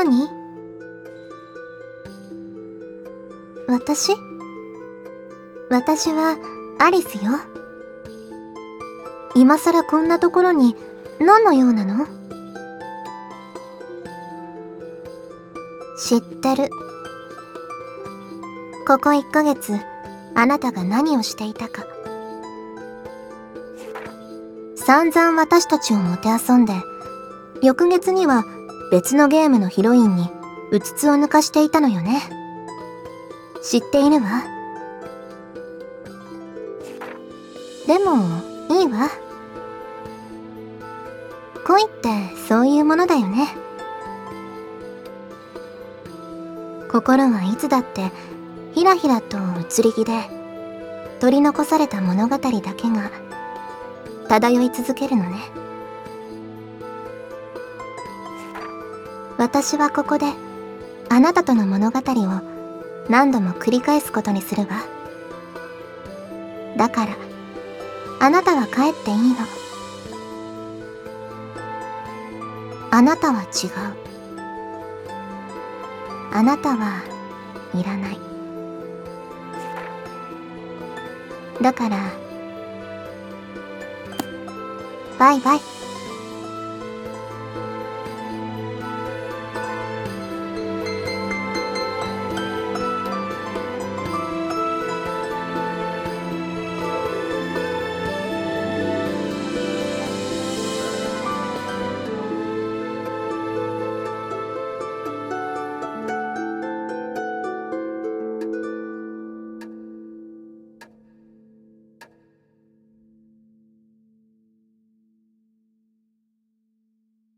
何？私はアリスよ。今さらこんなところに何の用なの？知ってる。ここ1ヶ月、あなたが何をしていたか。散々私たちをもてあそんで、翌月には別のゲームのヒロインにうつつを抜かしていたのよね。知っているわ。でも、いいわ。恋ってそういうものだよね。心はいつだってひらひらと移り気で取り残された物語だけが漂い続けるのね。私はここであなたとの物語を何度も繰り返すことにするわ。だからあなたは帰っていいの。あなたは違う。あなたはいらない。だからバイバイ。